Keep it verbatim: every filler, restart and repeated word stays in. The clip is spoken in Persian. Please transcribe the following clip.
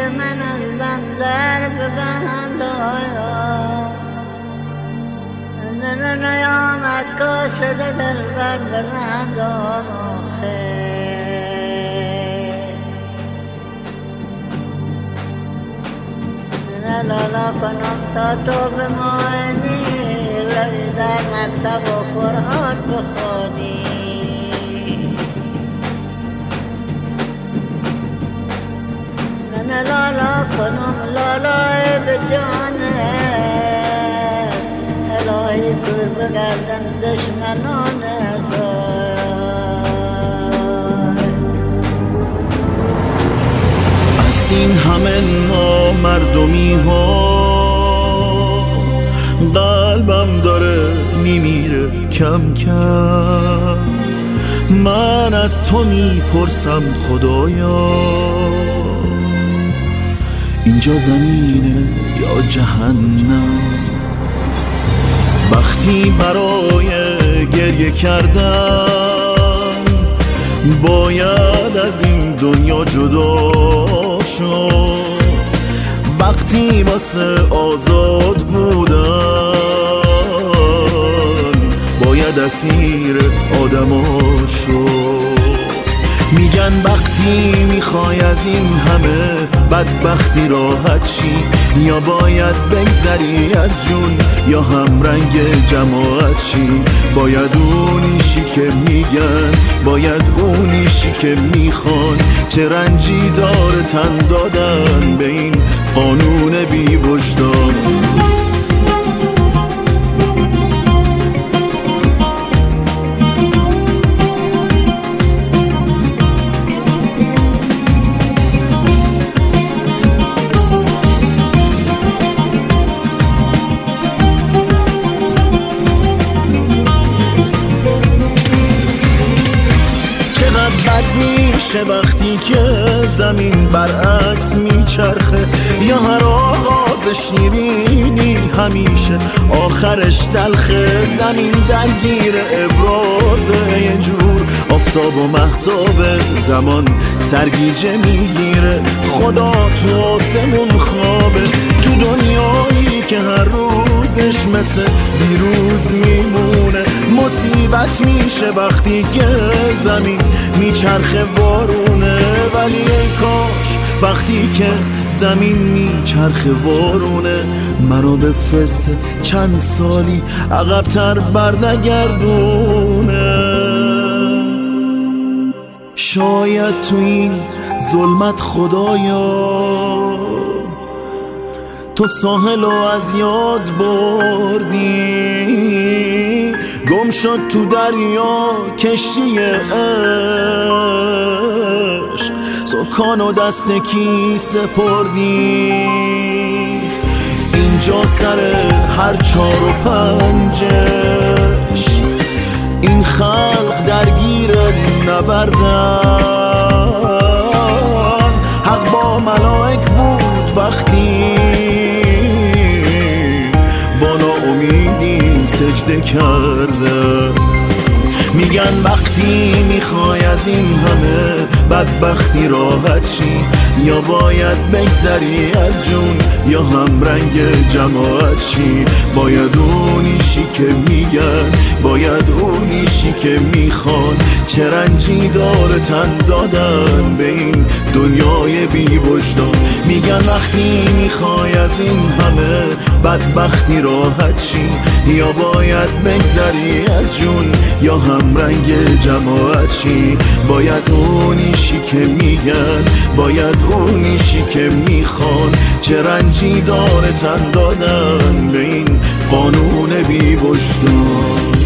من از بندر ببند آیا نه نه نیامد کاسد در بر برند آخه نه لالا کنم تا تو بمانی روی در مکتب و قرآن بخوانی نه لالا کنم لالای به جانه الهی دور بگردن دشمنان از این همه نامردمی ها قلبم داره میمیره کم کم من از تو میپرسم خدایا اینجا زمینه یا جهنم وقتی برای گریه کردم باید از این دنیا جدا شد وقتی واسه آزاد بودن باید اسیر آدما شد میگن وقتی میخوای از این همه بدبختی راحت شی یا باید بگذری از جون یا هم رنگ جماعت شی باید اونیشی که میگن باید اونیشی که میخوان چه رنجی داره تن دادن به این قانون بی وجدان میشه وقتی که زمین برعکس میچرخه یا هر آغاز شیرینی همیشه آخرش تلخه زمین درگیر ابرازه یه جور آفتاب و مهتاب زمان سرگیجه میگیره خدا تو آسمون خوابه تو دنیایی که هر روزش مثل دیروز میمونه مصیبت میشه وقتی که زمین میچرخه بارونه ولی ای کاش وقتی که زمین میچرخه بارونه منو بفرسته چند سالی عقب‌تر برنگردونه شاید تو این ظلمت خدایا تو ساحل رو از یاد بردی گم شد تو دریا کشتی عشق سکان و دست کی سپردی اینجا سر هر چار و پنجش این خلق درگیر نبردن حق با ملائک بود وقتی با ناامیدی سجده کرده میگن وقتی میخوای از این همه بدبختی راحت شی یا باید بگذری از جون یا هم رنگ جماعت شی باید اونیشی که میگن باید اونیشی که میخوان چه رنجی داره تن دادن به این دنیای بی وجدان میگن وقتی میخوای از این همه بدبختی راحت شی یا باید بگذری از جون یا هم رنگ جماعت شی باید اونیشی که میگن باید اونیشی که میخوان چه رنجی داره تن دادن به این قانون بی وجدان